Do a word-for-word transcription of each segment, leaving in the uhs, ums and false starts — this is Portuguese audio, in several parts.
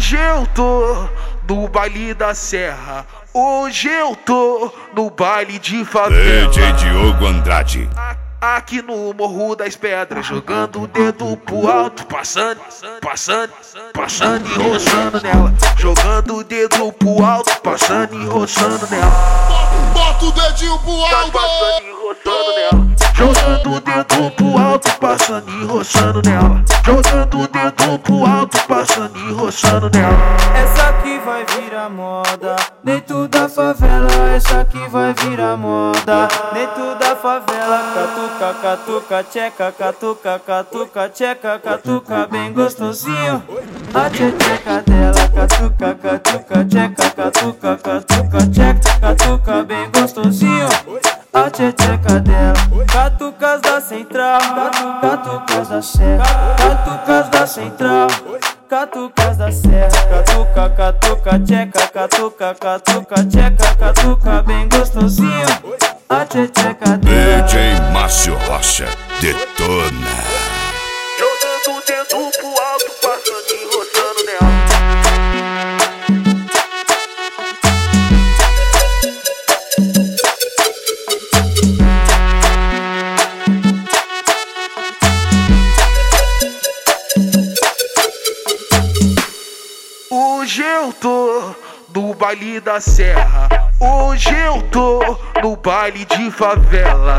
Hoje eu tô no baile da serra, hoje eu tô no baile de favela. D J Diogo Andrade. Aqui no Morro das Pedras, jogando o dedo pro alto, passando, passando, passando e roçando nela. Jogando o dedo pro alto, passando e roçando nela. Bota o dedinho pro alto, passando e roçando nela. Jogando o dedo pro alto, passando e roçando nela. Jogando o dedo pro alto, passando e roçando nela. Essa aqui vai virar moda dentro da favela. Essa aqui vai virar moda dentro da favela. Catuca, catuca, tcheca, catuca, catuca, tcheca, catuca, bem gostosinho. A tcheca dela, catuca, catuca, tcheca, catuca, catuca, tcheca, catuca, bem gostosinho. A tcheca dela, catucas da central, catucas da serra, catucas da central, catucas da serra, catuca, catuca, tcheca, catuca, catuca, tcheca, catuca, bem gostosinho. A tcheca dela. D J Márcio Rocha detona. Jogando o dedo pro alto, passando e roçando nela. Hoje eu tô no baile da serra, hoje eu tô no baile de favela.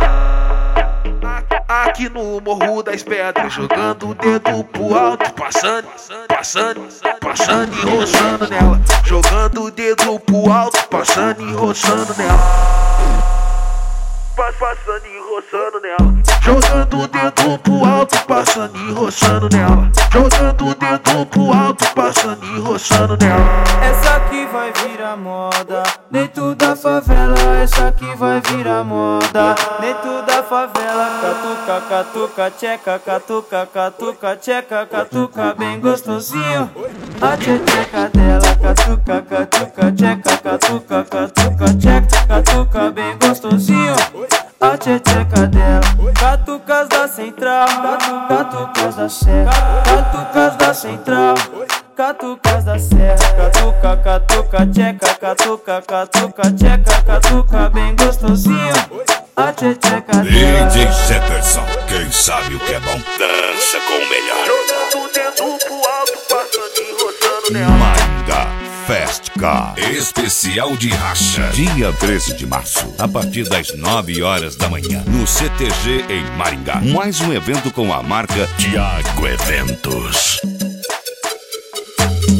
Aqui no Morro das Pedras, jogando o dedo pro alto, passando, passando, passando e roçando nela. Jogando o dedo pro alto, passando e roçando nela. Passando e roçando nela. Jogando o dedo pro alto, passando e roçando nela. Jogando o dedo pro alto, passando e roçando nela. Essa aqui vai virar moda dentro da favela. Essa aqui vai virar moda dentro da favela. Catuca, catuca, tcheca, catuca, catuca, tcheca, catuca, bem gostosinho. A tcheca dela, catuca, catuca, tcheca, catuca, catuca, tcheca, catuca, bem gostosinho. A tcheca dela, catucas da central, catucas da serra, catucas da central, catucas da serra, catuca, catuca, tcheca, catuca, catuca, tcheca, catuca, bem gostosinho. A tcheca dela. D J Jefferson, quem sabe o que é bom, dança com o melhor. Jogando o dedo pro alto, passando e roçando nela. Maringá Fast Car especial de racha, dia treze de março, a partir das nove horas da manhã, no C T G em Maringá. Mais um evento com a marca Thiago Eventos.